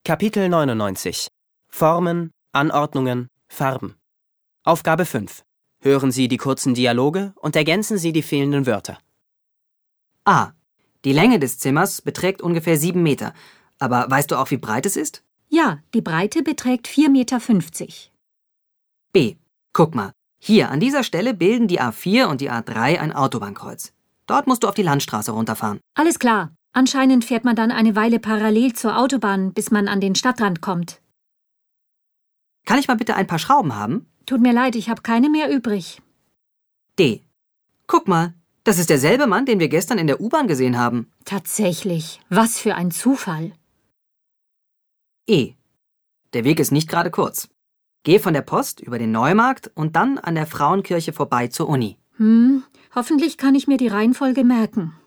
Kapitel 99 Formen, Anordnungen, Farben. Aufgabe 5. Hören Sie die kurzen Dialoge und ergänzen Sie die fehlenden Wörter. A. Die Länge des Zimmers beträgt ungefähr 7 Meter. Aber weißt du auch, wie breit es ist? Ja, die Breite beträgt 4,50 Meter. B. Guck mal, hier an dieser Stelle bilden die A4 und die A3 ein Autobahnkreuz. Dort musst du auf die Landstraße runterfahren. Alles klar. Anscheinend fährt man dann eine Weile parallel zur Autobahn, bis man an den Stadtrand kommt. Kann ich mal bitte ein paar Schrauben haben? Tut mir leid, ich habe keine mehr übrig. D. Guck mal, das ist derselbe Mann, den wir gestern in der U-Bahn gesehen haben. Tatsächlich, was für ein Zufall. E. Der Weg ist nicht gerade kurz. Geh von der Post über den Neumarkt und dann an der Frauenkirche vorbei zur Uni. Hoffentlich kann ich mir die Reihenfolge merken.